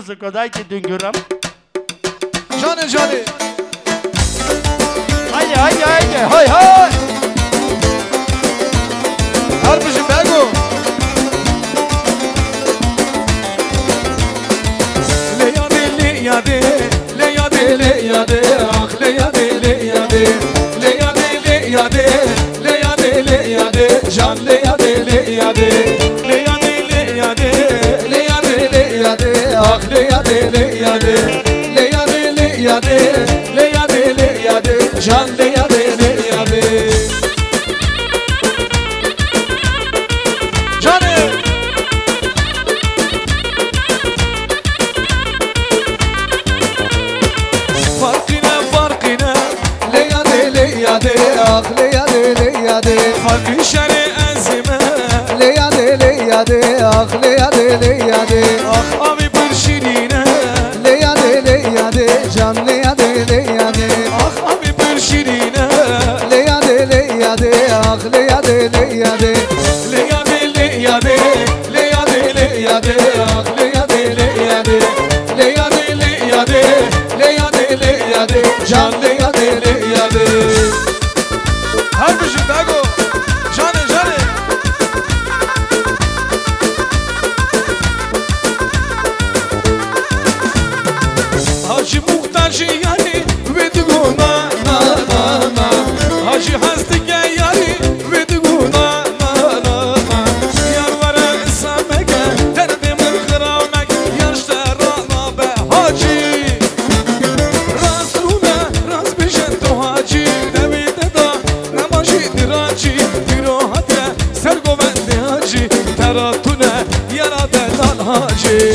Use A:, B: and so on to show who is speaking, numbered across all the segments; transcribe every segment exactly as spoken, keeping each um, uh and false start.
A: Muziko, dajte dünguram.
B: Johnny, Johnny.
A: Haydi, haydi, haydi. Hay, hay.
B: Harbicim Bego. Le yade, le yade, le yade, le yade, ah le yade, le yade, le yade, le yade, le yade, le yade, can le yade, le yade, le yade, le yade, le yade, le yade, ah le yade, le yade, le yade, le yade, le yade, le yade, can le yade, le yade. Farkı şere ezime
C: Leyade leyade ah leyade leyade
B: Ah abi bir şirine
C: Leyade leyade can leyade leyade
B: Ah abi bir şirine
C: Leyade leyade ah leyade leyade
B: Leyade leyade Leyade leyade Ah leyade leyade Leyade leyade Leyade leyade Can leyade leyade Harbicim Bego Canı canı Hacı muhtaç yani Vediguna na na na Hacı hastike yani Vediguna na na na Yar vere sameke Derdimin kıramek Yaşta rana be hacı Rasule ras bişen to hacı Devide da namaşı diracı Dirohate sergovende hacı Teratune yaradedan hacı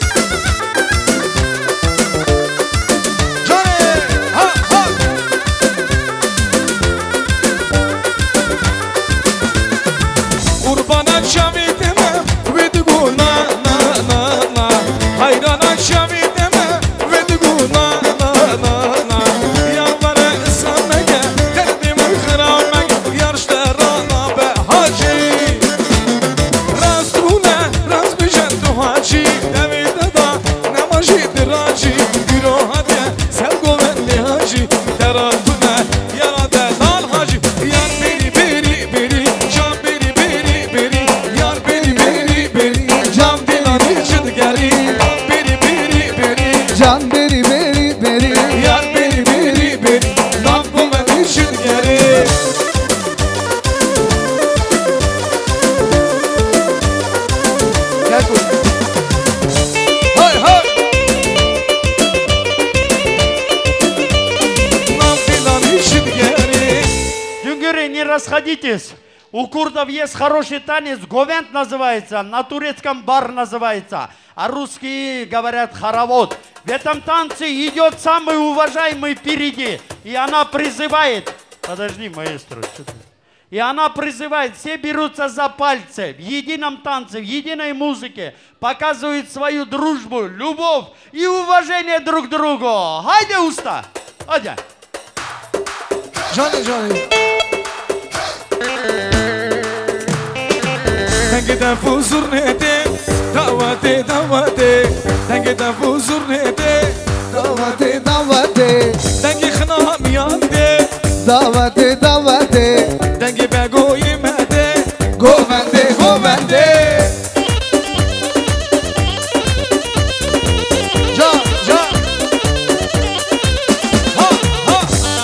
C: Can beri beri beri
B: Yar beri beri beri Lan bu ben için geri
C: Gel koy.
B: Hay hay Lan filan için geri
A: Дюнгеры, не расходитесь. У курдов есть хороший танец, говент называется, на турецком бар называется, а русские говорят хоровод. В этом танце идет самый уважаемый впереди, и она призывает, подожди, маэстро, что ты? И она призывает, все берутся за пальцы, в едином танце, в единой музыке, показывают свою дружбу, любовь и уважение друг к другу. Хайде, уста! Хайде!
B: Johnny Johnny Dengeden fuzur nede Davate davate Dengeden fuzur nede
C: Davate davate
B: Dengi khnam yande
C: Davate davate
B: Dengi bego yemede
C: Govende govende
B: Ja ja Ha ha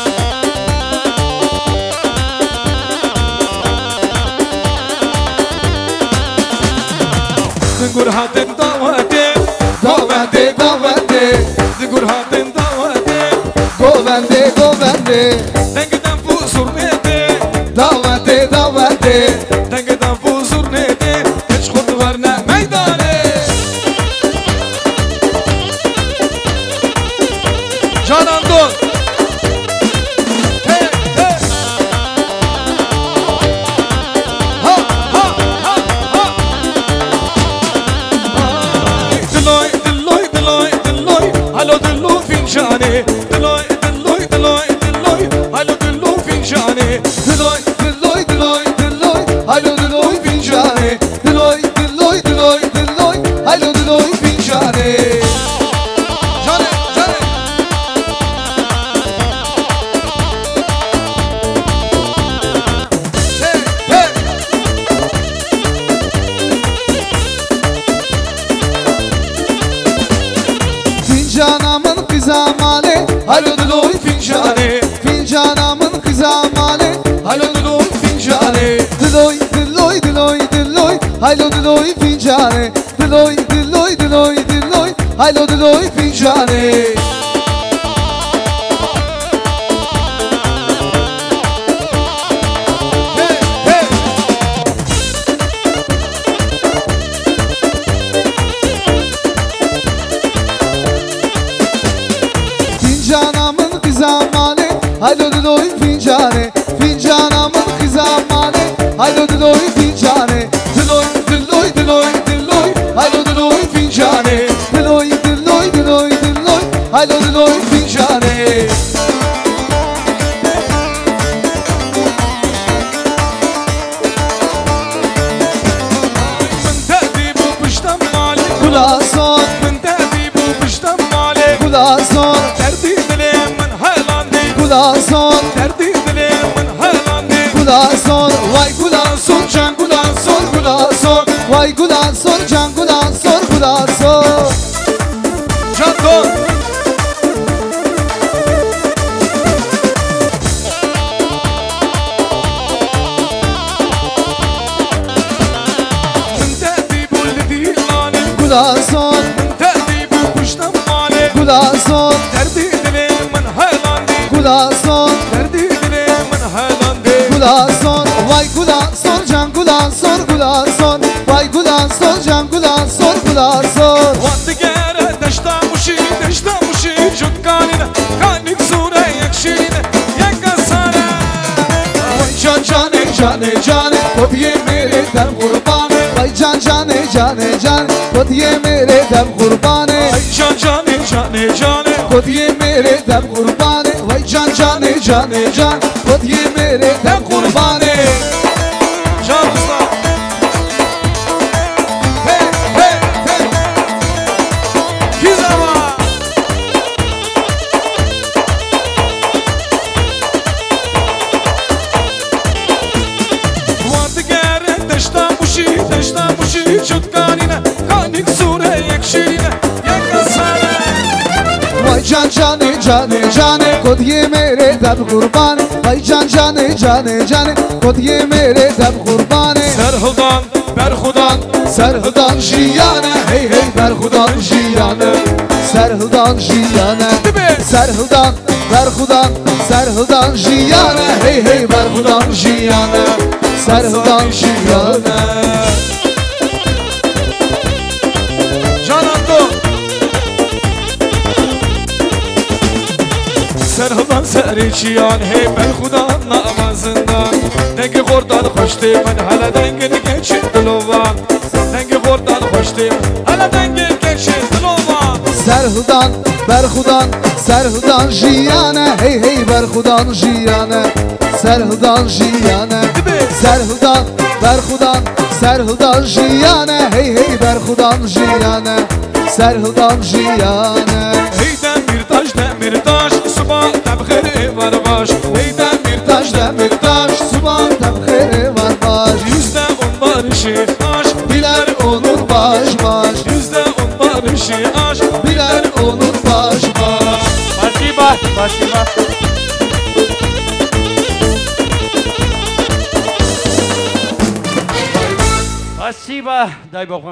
B: Dur hatin davate
C: Davate davate
B: Dur hatin davate
C: Govende govende
B: Dengeden fuzur nede
C: Davate davate
B: Dengeden fuzur nede Hiç kurdu verne meydane Canan dur Hey hey Ha ha ha ha Diloy diloy diloy diloy Halo dillo fincanı Diloy diloy diloy diloy Halo dillo fincanı Diloy
C: Diloy diloy diloy Alo diloy fincanı Diloy diloy diloy diloy Alo diloy fincanı haylo diloy fincane Diloy diloy diloy diloy haylo diloy fincane Fincanamın kızamane haylo diloy fincane Fincanamın kızamane haylo diloy fincane Diloy diloy diloy diloy haylo diloy fincane Diloy diloy diloy diloy haylo diloy fincane
B: من تأديب وبشتم مالي
C: Kulağa son
B: من تأديب وبشتم مالي
C: kulağa son
B: دردي دلي من هايلاندي
C: kulağa son
B: دردي دلي من هايلاندي
C: kulağa son Vay kulağa son can kulağa son kulağa son Vay kulağa son can kulağa son kulağa son
B: Canton من تأديب ولدي لاني
C: Kulağa son
B: من تأديب وبشتم مالي
C: kulağa son
B: دردي دلي من هايلاندي
C: kulağa son
B: دردي دلي من هايلاندي
C: kulağa son Vay kulağa son can kulağa son kulağa son Vay kulağa son can kulağa son kulağa son
B: وقت جارة دشتا مشي دشتا مشي جد كاننا كانك زورة يكشينا يكسانا
C: Vay can cane cane cane Kodiye mere dem kurbane Vay can cane cane cane Kodiye mere dem kurbane
B: Ay can cane cane cane
C: Kodiye mere dem kurbane Vay can cane cane cane Kodiye mere dem kurbane
B: Can kızlar Hey hey hey Giz ama وقت جارة دشتا مشي دشتا مشي جد كاننا كانك زورة يكشينا يكسانا
C: Vay can cane cane cane Kodiye mere dem kurbane Vay can cane cane cane Kodiye mere dem kurbane
B: Serhudan berhudan
C: Serhıdan jiyane hey hey berhudan jiyane Serhıdan jiyane
B: Dibe.
C: Serhıdan berhudan Serhıdan jiyane hey hey berhudan jiyane Serhıdan jiyane
B: Canando Serhudan seriçiyan hey ben hudan namazından Dengi kordan hoşti ben hala dengini geçin dilovan Dengi kordan hoşti hala dengi geçin dilovan
C: Serhıdan berhudan Serhıdan jiyane hey hey berhudan jiyane Serhıdan jiyane Serhıdan berhudan Serhıdan jiyane hey hey berhudan jiyane Serhıdan jiyane
B: Hey demir taş demir taş Suba tebkhiri var baş Hey demir taş
C: Taş demir taş Suban temkeri var baş
B: Yüzde on barışı aşk
C: Biler olur baş baş
B: Yüzde on barışı aşk
C: Biler olur baş baş
A: Спасибо, спасибо. Спасибо, дай Бог вам